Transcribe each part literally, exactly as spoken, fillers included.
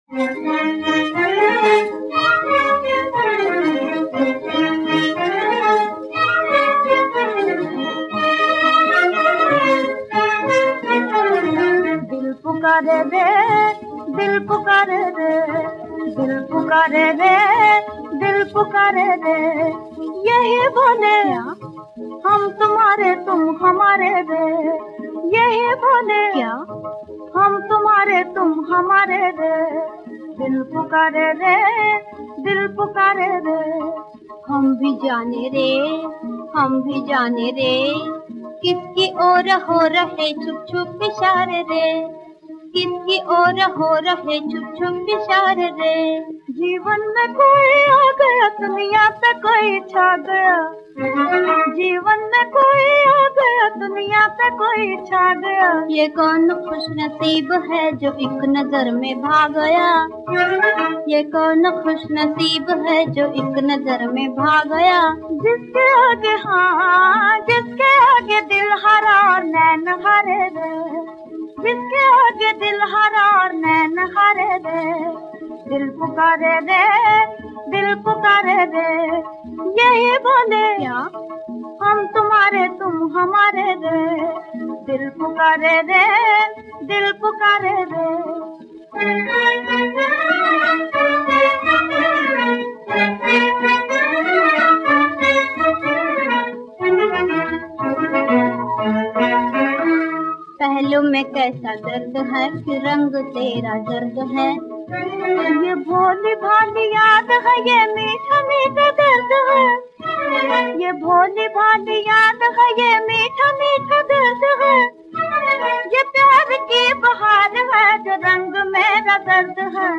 दिल पुकारे रे, दिल पुकारे रे, दिल पुकारे रे, दिल पुकारे रे, यही बोले हम तुम्हारे तुम हमारे रे, यही बोले क्या हम तुम्हारे तुम हमारे रे। दिल पुकारे रे, दिल पुकारे रे, हम भी जाने रे, हम भी जाने रे, किसकी ओर हो रहे छुप छुप इशारे रे, किसकी ओर हो रहे छुप छुप इशारे रे। जीवन में कोई आ गया, दुनिया पे कोई छा गया, जीवन में कोई आ गया, दुनिया पे कोई छा गया। ये कौन खुश नसीब है जो एक नजर में भाग गया, ये कौन खुश नसीब है जो एक नजर में भाग गया। जिसके आगे हाँ, जिसके आगे दिल हरा और नैन हारे रे, जिसके आगे दिल हरा और नैन हारे रे। दिल पुकारे रे, दिल पुकारे रे, यही बोले क्या हम तुम्हारे तुम हमारे रे। दिल पुकारे रे, दिल पुकारे रे। पहलू में कैसा दर्द है, फिर रंग तेरा दर्द है, ये भोली भाली याद है, ये मीठा मीठा दर्द है, ये भोली भाली याद है, ये मीठा मीठा दर्द है। ये प्यार की बहार है जो रंग मेरा दर्द है,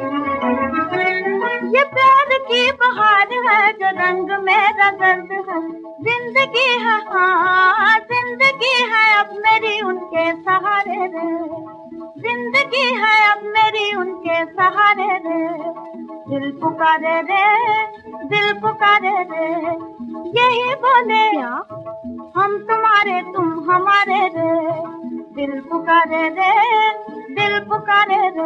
ये प्यार की बहार है जो रंग मेरा दर्द है। जिंदगी है हाँ, जिंदगी है अब मेरी उनके सहारे रे, जिंदगी है अब मेरी उनके सहारे रे। दिल पुकारे रे, दिल पुकारे रे, यही बोले क्या हम तुम्हारे तुम हमारे रे। दिल पुकारे रे, दिल पुकारे रे।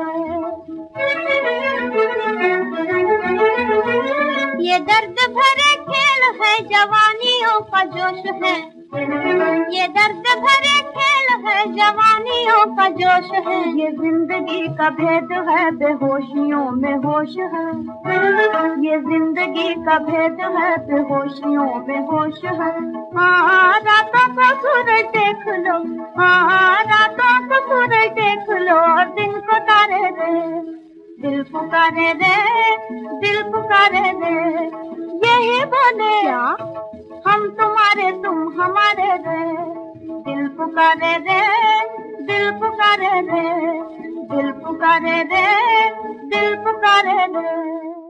ये दर्द भरे खेल है, जवानियों का जोश है, ये दर्द भरे खेल है, जवानियों का जोश है। ये जिंदगी का भेद है, बेहोशियों में होश है, ये जिंदगी का भेद है, बेहोशियों में होश है। हाँ रातों को सूरज देख लो, हाँ रातों को सूरज देख लो और दिन को तारे रे। दिल पुकारे रे, दिल पुकारे रे, यही बोले क्या हम तुम्हारे तुम हमारे रे। दिल पुकारे रे, दिल पुकारे रे, दिल पुकारे रे, दिल पुकारे रे।